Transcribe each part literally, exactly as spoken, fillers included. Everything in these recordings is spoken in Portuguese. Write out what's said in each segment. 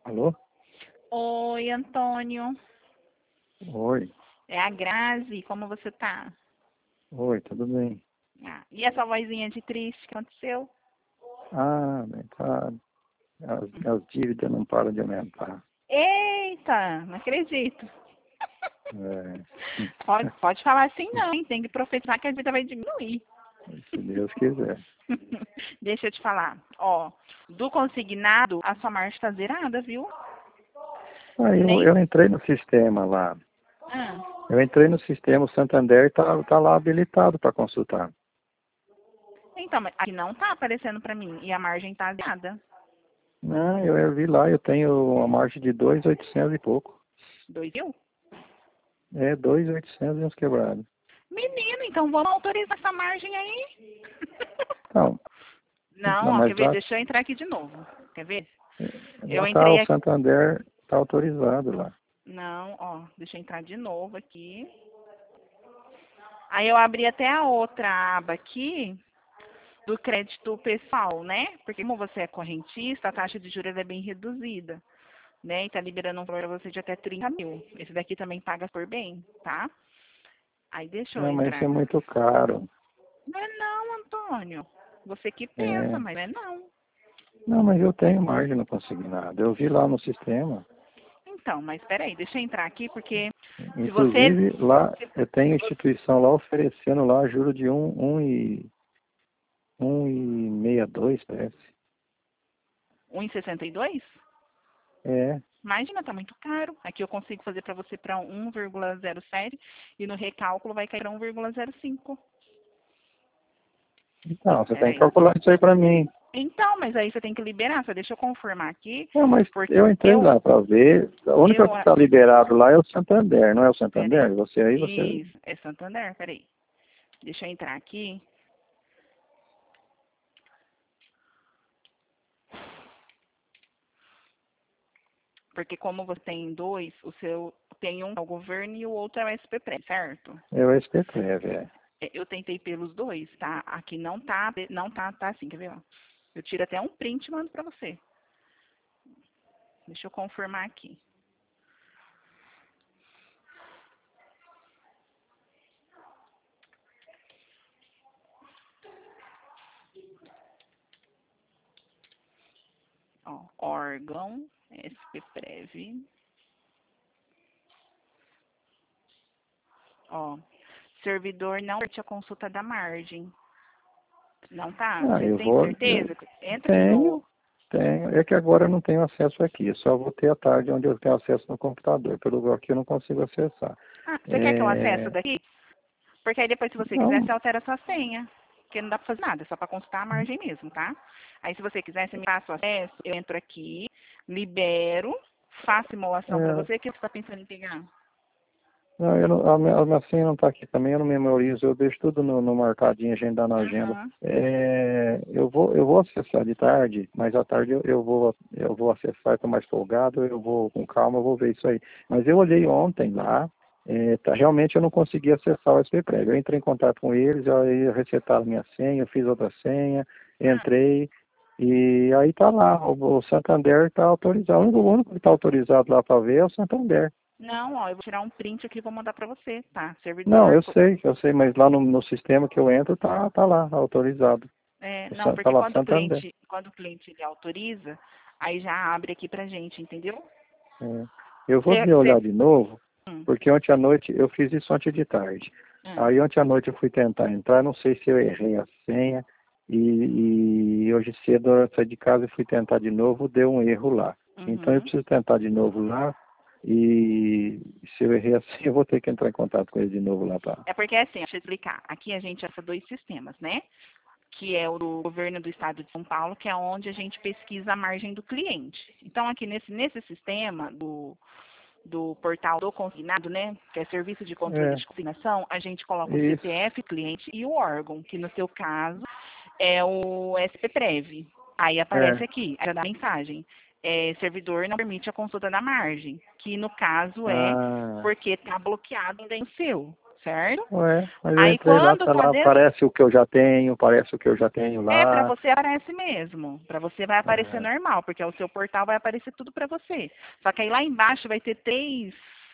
Alô? Oi, Antônio. Oi. É a Grazi. Como você tá? Oi, tudo bem? Ah, e essa vozinha de triste, o que aconteceu? Ah, bem, tá. As, as dívidas não param de aumentar. Eita, não acredito. É, Pode, pode falar assim não, hein? Tem que profetizar que a vida vai diminuir. se Deus quiser. Deixa eu te falar. Ó, do consignado, a sua margem tá zerada, viu? Ah, eu, Nem... eu entrei no sistema lá. Ah, Eu entrei no sistema, o Santander tá, tá lá habilitado para consultar. então, mas aqui não tá aparecendo pra mim. E a margem tá zerada. Não, eu, eu vi lá, eu tenho uma margem de dois mil e oitocentos e pouco. Dois mil? É, dois mil e oitocentos e uns quebrados. Menino, então vamos autorizar essa margem aí. Não, Não, não, ó, quer mas ver? lá, Deixa eu entrar aqui de novo. Quer ver? Eu lá tá, entrei o aqui. Santander tá autorizado lá. Não, ó, deixa eu entrar de novo aqui. Aí eu abri até a outra aba aqui do crédito pessoal, né? Porque como você é correntista, a taxa de juros é bem reduzida, né? E tá liberando um valor pra você de até trinta mil. Esse daqui também paga por bem, tá? Aí deixa eu Não, mas isso é entrar. muito caro. Não é não, Antônio. Você que pensa, É. mas não é não. Não, mas eu tenho margem no consignado. Eu vi lá no sistema. Então, mas peraí, deixa eu entrar aqui, porque se você... Inclusive, lá Se, eu tenho você instituição lá oferecendo lá juro de um, um e um e meia dois, parece. um e sessenta e dois? É. Imagina, tá muito caro. Aqui eu consigo fazer para você para um vírgula zero sete e no recálculo vai cair para um vírgula zero cinco. Então, você tem que Peraí. calcular isso aí pra mim. Então, mas aí você tem que liberar, só deixa eu confirmar aqui, Não, mas porque eu entrei eu, lá pra ver. A única eu, que está liberado lá é o Santander, não é o peraí. Santander? Você aí, você. Isso, é Santander, peraí. Deixa eu entrar aqui. Porque como você tem dois, o seu tem um é o governo e o outro é o S P P R E, certo? É o S P Prev, é. É, eu tentei pelos dois, tá? Aqui não tá, não tá, tá assim, quer ver, ó? Eu tiro até um print e mando pra você. Deixa eu confirmar aqui. Ó, órgão, S P Prev. Ó, servidor não permite a consulta da margem. Não tá? Ah, Você eu tem vou. Eu certeza? Entra de tenho, novo. tenho. É que agora eu não tenho acesso aqui. Eu só vou ter à tarde onde eu tenho acesso no computador. Pelo lugar aqui eu não consigo acessar. Ah, você quer que eu acesse É, daqui? Porque aí depois, se você quiser, não, você altera a sua senha. Porque não dá pra fazer nada, é só pra consultar a margem mesmo, tá? Aí se você quiser, você me passa o acesso, eu entro aqui, libero, faço simulação pra é, você. O que você tá pensando em pegar? não, eu não, a, minha, a minha senha não está aqui também, eu não memorizo, eu deixo tudo no, no marcadinho, agendar na agenda. Aham. É, eu, vou, eu vou acessar de tarde, mas à tarde eu, eu, vou, eu vou acessar, estou mais folgado, eu vou com calma, eu vou ver isso aí. Mas eu olhei ontem lá, é, tá, realmente eu não consegui acessar o S P Prévio. Eu entrei em contato com eles, aí resetaram minha senha, eu fiz outra senha, Ah, entrei, e aí tá lá, o, o Santander está autorizado. O único, o único que está autorizado lá para ver é o Santander. não, ó, eu vou tirar um print aqui e vou mandar pra você, tá? Não, Servidor. eu sei, eu sei, mas lá no, no sistema que eu entro tá, tá lá, autorizado. É, O não, Sa- Tá porque lá, quando o Santander. cliente, quando o cliente ele autoriza, aí já abre aqui pra gente, entendeu? É. Eu vou Você, me você, olhar de novo, hum, porque ontem à noite, eu fiz isso ontem de tarde. hum, Aí ontem à noite eu fui tentar entrar, não sei se eu errei a senha, e, e hoje cedo eu saí de casa e fui tentar de novo, deu um erro lá. Então eu uhum. preciso tentar de novo lá, e se eu errei a senha, eu vou ter que entrar em contato com ele de novo lá, tá? É porque assim, deixa eu explicar. Aqui a gente usa dois sistemas, né? Que é o do governo do estado de São Paulo, que é onde a gente pesquisa a margem do cliente. Então, aqui nesse, nesse sistema do, do portal do consignado, né? Que é Serviço de Controle É, de Consignação, a gente coloca o isso. C P F cliente e o órgão, que no seu caso é o S P Prev. Aí aparece É. aqui, aí já dá a mensagem. É, servidor não permite a consulta da margem, que no caso é Ah, porque está bloqueado ainda em seu. certo? Ué, mas eu Aí entrei lá, quando tá tá lá, dentro, parece o que eu já tenho, parece o que eu já tenho é, para lá. você aparece mesmo. Para você vai aparecer É, normal, porque o seu portal vai aparecer tudo para você. Só que aí lá embaixo vai ter três,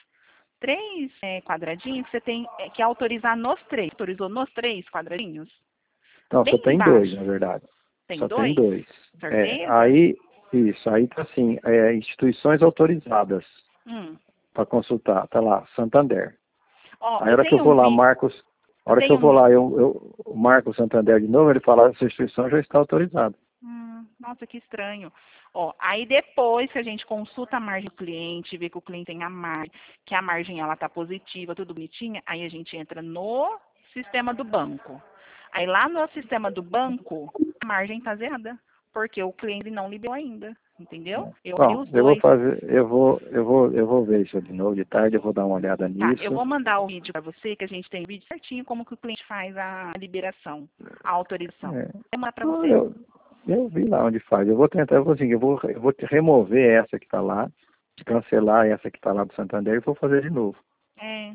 três é, quadradinhos que você tem é, que autorizar nos três. Autorizou nos três quadradinhos? não, só Bem tem dois, embaixo. na verdade. Tem Só tem dois? dois. É, Certeza? aí, isso, aí tá assim, é, instituições autorizadas Hum. para consultar, tá lá, Santander. Ó, Aí a eu hora que eu tenho um vou lá, vídeo. Marcos, a Eu hora que eu tenho vou um. lá, eu, eu marco o Santander de novo, ele fala, essa instituição já está autorizada. Hum, nossa, que estranho. Ó, aí depois que a gente consulta a margem do cliente, vê que o cliente tem a margem, que a margem ela tá positiva, tudo bonitinha, aí a gente entra no sistema do banco. Aí lá no sistema do banco, a margem tá zerada, porque o cliente não liberou ainda, entendeu? Eu abri Bom, os eu vou dois. fazer, eu vou, eu vou, eu vou ver isso de novo de tarde, eu vou dar uma olhada Tá, eu nisso. vou mandar o vídeo para você, que a gente tem o vídeo certinho como que o cliente faz a liberação, a autorização. É. Vou mandar para Não, você. eu, eu vi lá onde faz. Eu vou tentar, eu vou assim, eu vou, eu vou te remover essa que está lá, cancelar essa que está lá do Santander e vou fazer de novo. É.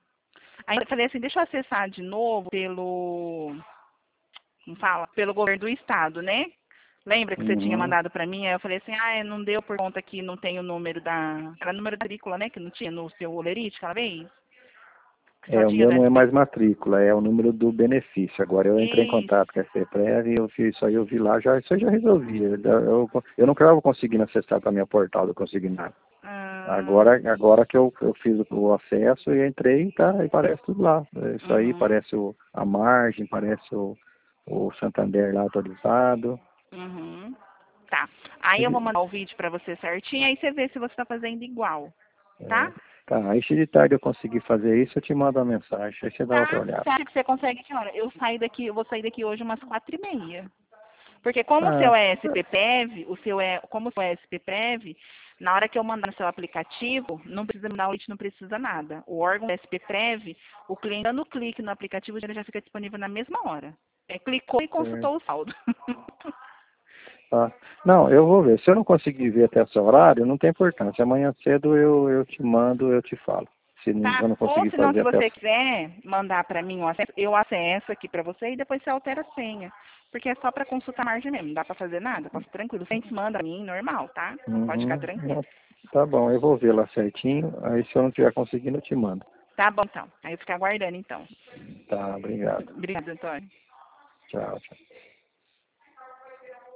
Aí eu falei assim, deixa eu acessar de novo pelo, como fala, pelo governo do estado, né? Lembra que você tinha Uhum. mandado para mim? Aí eu falei assim, ah, não deu por conta que não tem o número da, era número da matrícula, né? Que não tinha no seu olerite aquela vez? Que só É, o tinha meu do não é S P. mais matrícula, é o número do benefício. Agora eu entrei em Isso. contato com a FEPREV e eu fiz isso aí, eu vi lá, já, isso aí já resolvi. Eu, eu, eu não estava conseguindo acessar para a minha portal do Consignado. Ah, Agora, agora que eu, eu fiz o, o acesso e entrei, tá, e parece tudo lá. Isso aí uhum, parece o, a margem, parece o, o Santander lá autorizado. uhum. Tá. Aí eu vou mandar o vídeo para você certinho, aí você vê se você está fazendo igual, tá? É, tá, aí se de tarde eu conseguir fazer isso, eu te mando uma mensagem, aí você dá outra Tá? Você olhada. acha que você consegue que hora? Eu saio daqui, eu vou sair daqui hoje umas quatro e meia. Porque como o Ah, seu é S P Prev, o seu é, como o seu é S P Prev, na hora que eu mandar no seu aplicativo, não precisa mandar o link, não precisa nada. O órgão S P Prev, o cliente dando clique no aplicativo, ele já fica disponível na mesma hora. É, clicou e certo. consultou o saldo. Tá. Não, eu vou ver. Se eu não conseguir ver até esse horário, não tem importância. Amanhã cedo eu, eu te mando, eu te falo. Se não- Tá? eu não Ou conseguir se não, fazer se até você essa. quiser mandar para mim o acesso, eu acesso aqui para você e depois você altera a senha. Porque é só para consultar a margem mesmo, não dá para fazer nada, posso tranquilo. Você manda a mim, normal, tá? Pode ficar Uhum. tranquilo. Não, tá bom, eu vou ver lá certinho. Aí se eu não estiver conseguindo, eu te mando. Tá bom, então. Aí eu fico aguardando, então. Tá, obrigado. Obrigada, Antônio. Tchau, tchau.